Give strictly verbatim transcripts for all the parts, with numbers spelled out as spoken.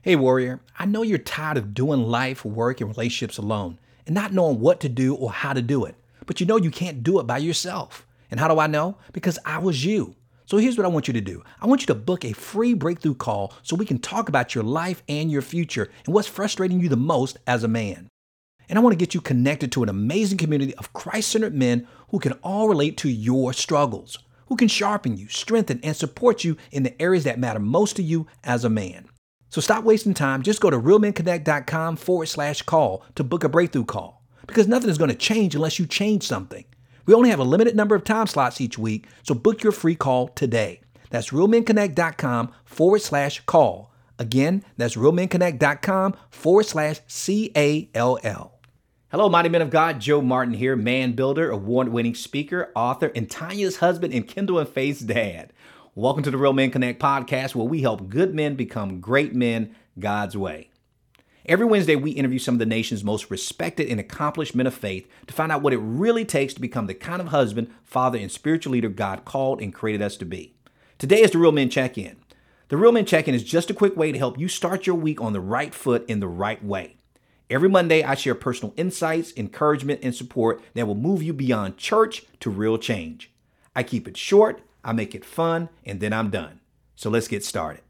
Hey, warrior, I know you're tired of doing life, work, and relationships alone and not knowing what to do or how to do it, but you know you can't do it by yourself. And how do I know? Because I was you. So here's what I want you to do. I want you to book a free breakthrough call so we can talk about your life and your future and what's frustrating you the most as a man. And I want to get you connected to an amazing community of Christ-centered men who can all relate to your struggles, who can sharpen you, strengthen, and support you in the areas that matter most to you as a man. So stop wasting time. Just go to realmenconnect.com forward slash call to book a breakthrough call, because nothing is going to change unless you change something. We only have a limited number of time slots each week, so book your free call today. That's realmenconnect.com forward slash call. Again, that's realmenconnect.com forward slash C A L L. Hello, mighty men of God. Joe Martin here, man builder, award-winning speaker, author, and Tanya's husband and Kendall and Faith's dad. Welcome to the Real Men Connect podcast, where we help good men become great men God's way. Every Wednesday, we interview some of the nation's most respected and accomplished men of faith to find out what it really takes to become the kind of husband, father, and spiritual leader God called and created us to be. Today is the Real Men Check-In. The Real Men Check-In is just a quick way to help you start your week on the right foot in the right way. Every Monday, I share personal insights, encouragement, and support that will move you beyond church to real change. I keep it short, I make it fun, and then I'm done. So let's get started.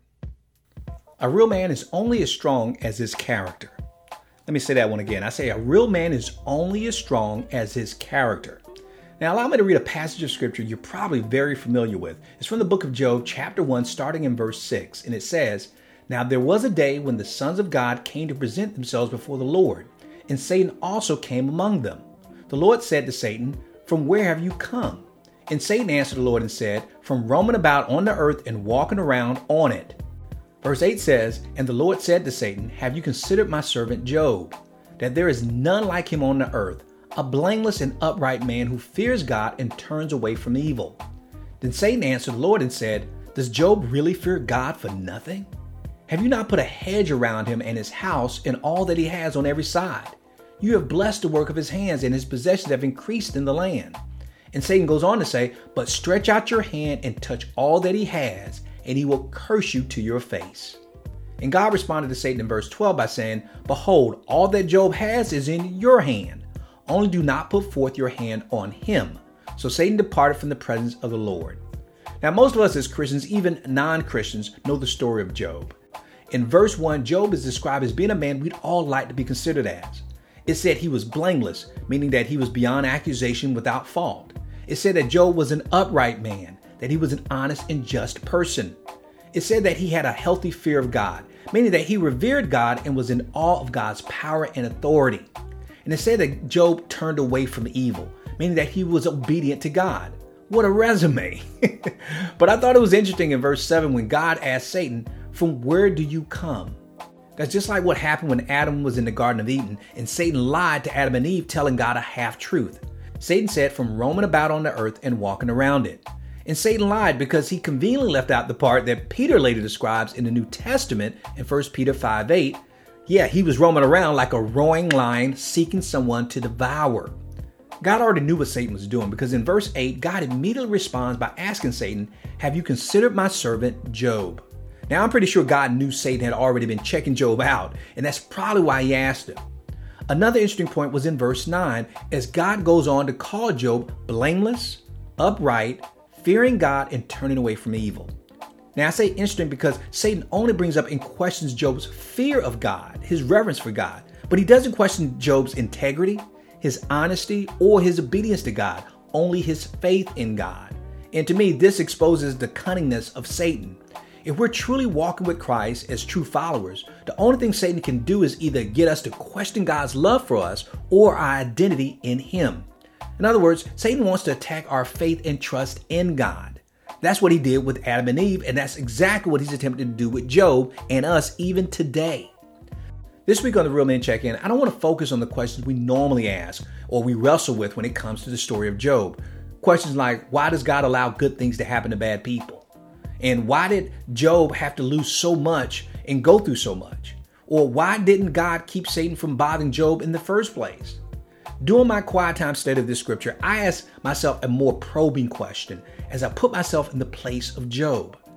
A real man is only as strong as his character. Let me say that one again. I say a real man is only as strong as his character. Now, allow me to read a passage of scripture you're probably very familiar with. It's from the book of Job, chapter one, starting in verse six. And it says, "Now there was a day when the sons of God came to present themselves before the Lord, and Satan also came among them. The Lord said to Satan, 'From where have you come?' And Satan answered the Lord and said, 'From roaming about on the earth and walking around on it.'" Verse eight says, "And the Lord said to Satan, 'Have you considered my servant Job, that there is none like him on the earth, a blameless and upright man who fears God and turns away from evil?' Then Satan answered the Lord and said, 'Does Job really fear God for nothing? Have you not put a hedge around him and his house and all that he has on every side? You have blessed the work of his hands, and his possessions have increased in the land.' And Satan goes on to say, 'But stretch out your hand and touch all that he has, and he will curse you to your face.' And God responded to Satan in verse twelve by saying, 'Behold, all that Job has is in your hand. Only do not put forth your hand on him.' So Satan departed from the presence of the Lord." Now, most of us as Christians, even non-Christians, know the story of Job. In verse one, Job is described as being a man we'd all like to be considered as. It said he was blameless, meaning that he was beyond accusation, without fault. It said that Job was an upright man, that he was an honest and just person. It said that he had a healthy fear of God, meaning that he revered God and was in awe of God's power and authority. And it said that Job turned away from evil, meaning that he was obedient to God. What a resume. But I thought it was interesting in verse seven when God asked Satan, "From where do you come?" That's just like what happened when Adam was in the Garden of Eden and Satan lied to Adam and Eve, telling God a half-truth. Satan said, "From roaming about on the earth and walking around it." And Satan lied because he conveniently left out the part that Peter later describes in the New Testament in First Peter five eight. Yeah, he was roaming around like a roaring lion seeking someone to devour. God already knew what Satan was doing, because in verse eight, God immediately responds by asking Satan, "Have you considered my servant Job?" Now, I'm pretty sure God knew Satan had already been checking Job out, and that's probably why he asked him. Another interesting point was in verse nine, as God goes on to call Job blameless, upright, fearing God, and turning away from evil. Now, I say interesting because Satan only brings up and questions Job's fear of God, his reverence for God, but he doesn't question Job's integrity, his honesty, or his obedience to God, only his faith in God. And to me, this exposes the cunningness of Satan. If we're truly walking with Christ as true followers, the only thing Satan can do is either get us to question God's love for us or our identity in him. In other words, Satan wants to attack our faith and trust in God. That's what he did with Adam and Eve, and that's exactly what he's attempting to do with Job and us even today. This week on the Real Men Check-In, I don't want to focus on the questions we normally ask or we wrestle with when it comes to the story of Job. Questions like, why does God allow good things to happen to bad people? And why did Job have to lose so much and go through so much? Or why didn't God keep Satan from bothering Job in the first place? During my quiet time study of this scripture, I asked myself a more probing question as I put myself in the place of Job.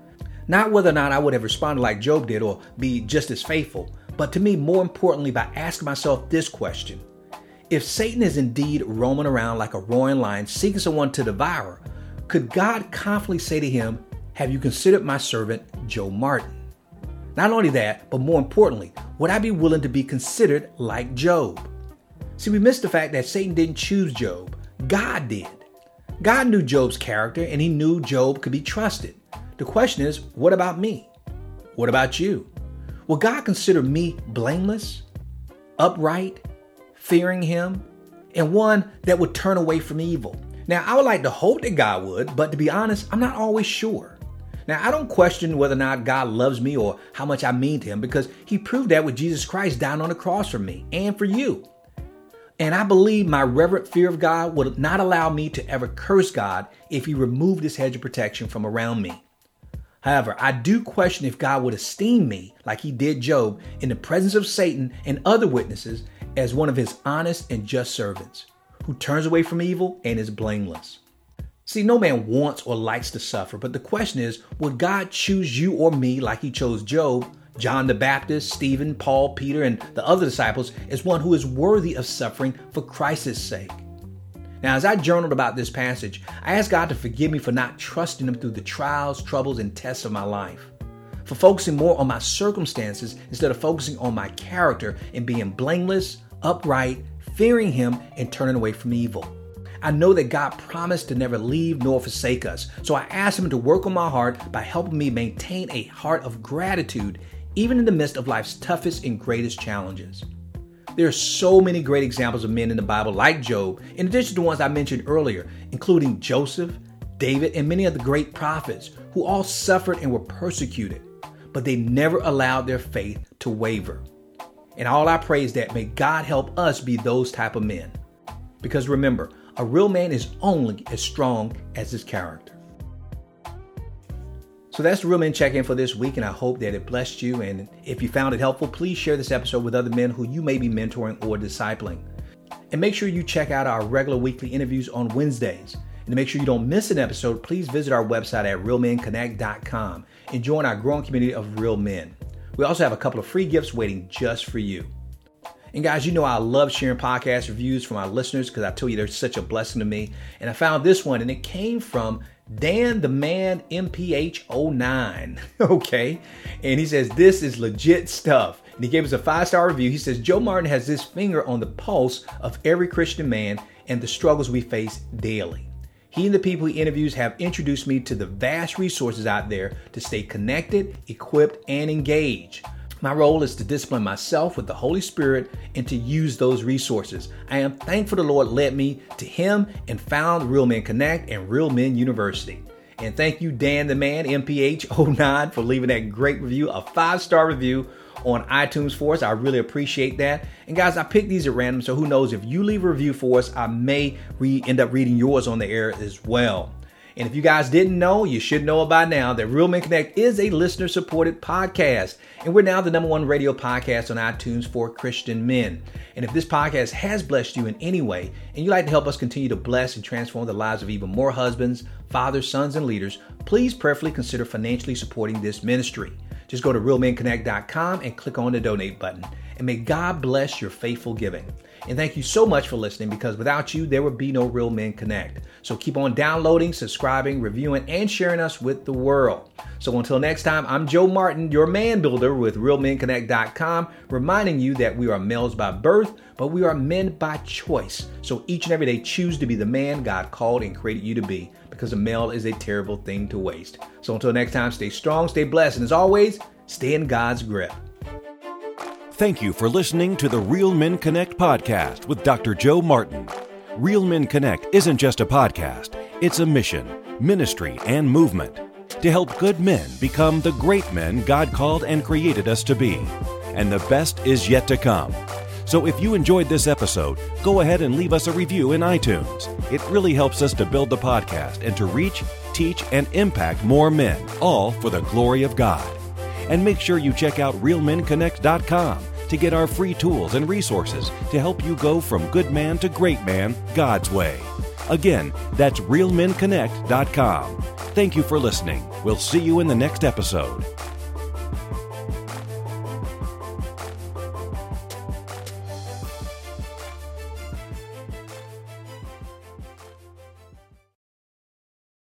Not whether or not I would have responded like Job did or be just as faithful, but to me, more importantly, by asking myself this question. If Satan is indeed roaming around like a roaring lion seeking someone to devour, could God confidently say to him, "Have you considered my servant Joe Martin?" Not only that, but more importantly, would I be willing to be considered like Job? See, we missed the fact that Satan didn't choose Job. God did. God knew Job's character and he knew Job could be trusted. The question is, what about me? What about you? Will God consider me blameless, upright, fearing him, and one that would turn away from evil? Now, I would like to hope that God would, but to be honest, I'm not always sure. Now, I don't question whether or not God loves me or how much I mean to him, because he proved that with Jesus Christ dying on the cross for me and for you. And I believe my reverent fear of God would not allow me to ever curse God if he removed his hedge of protection from around me. However, I do question if God would esteem me like he did Job in the presence of Satan and other witnesses as one of his honest and just servants who turns away from evil and is blameless. See, no man wants or likes to suffer, but the question is, would God choose you or me like he chose Job, John the Baptist, Stephen, Paul, Peter, and the other disciples as one who is worthy of suffering for Christ's sake? Now, as I journaled about this passage, I asked God to forgive me for not trusting him through the trials, troubles, and tests of my life, for focusing more on my circumstances instead of focusing on my character and being blameless, upright, fearing him, and turning away from evil. I know that God promised to never leave nor forsake us, so I asked him to work on my heart by helping me maintain a heart of gratitude, even in the midst of life's toughest and greatest challenges. There are so many great examples of men in the Bible like Job, in addition to the ones I mentioned earlier, including Joseph, David, and many of the great prophets who all suffered and were persecuted, but they never allowed their faith to waver. And all I pray is that may God help us be those type of men. Because remember, a real man is only as strong as his character. So that's the Real Men Check-In for this week, and I hope that it blessed you. And if you found it helpful, please share this episode with other men who you may be mentoring or discipling. And make sure you check out our regular weekly interviews on Wednesdays. And to make sure you don't miss an episode, please visit our website at real men connect dot com and join our growing community of real men. We also have a couple of free gifts waiting just for you. And guys, you know I love sharing podcast reviews from our listeners because I tell you they're such a blessing to me. And I found this one, and it came from Dan the Man M P H oh nine. Okay. And he says, this is legit stuff. And he gave us a five-star review. He says, Joe Martin has his finger on the pulse of every Christian man and the struggles we face daily. He and the people he interviews have introduced me to the vast resources out there to stay connected, equipped, and engaged. My role is to discipline myself with the Holy Spirit and to use those resources. I am thankful the Lord led me to him and found Real Men Connect and Real Men University. And thank you, Dan the Man M P H oh nine, for leaving that great review, a five-star review on iTunes for us. I really appreciate that. And guys, I picked these at random, so who knows, if you leave a review for us, I may re- end up reading yours on the air as well. And if you guys didn't know, you should know by now that Real Men Connect is a listener-supported podcast. And we're now the number one radio podcast on iTunes for Christian men. And if this podcast has blessed you in any way, and you'd like to help us continue to bless and transform the lives of even more husbands, fathers, sons, and leaders, please prayerfully consider financially supporting this ministry. Just go to real men connect dot com and click on the donate button. And may God bless your faithful giving. And thank you so much for listening, because without you, there would be no Real Men Connect. So keep on downloading, subscribing, reviewing, and sharing us with the world. So until next time, I'm Joe Martin, your man builder with real men connect dot com, reminding you that we are males by birth, but we are men by choice. So each and every day, choose to be the man God called and created you to be, because a male is a terrible thing to waste. So until next time, stay strong, stay blessed, and as always, stay in God's grip. Thank you for listening to the Real Men Connect podcast with Doctor Joe Martin. Real Men Connect isn't just a podcast, it's a mission, ministry, and movement to help good men become the great men God called and created us to be. And the best is yet to come. So if you enjoyed this episode, go ahead and leave us a review in iTunes. It really helps us to build the podcast and to reach, teach, and impact more men, all for the glory of God. And make sure you check out real men connect dot com to get our free tools and resources to help you go from good man to great man God's way. Again, that's real men connect dot com. Thank you for listening. We'll see you in the next episode.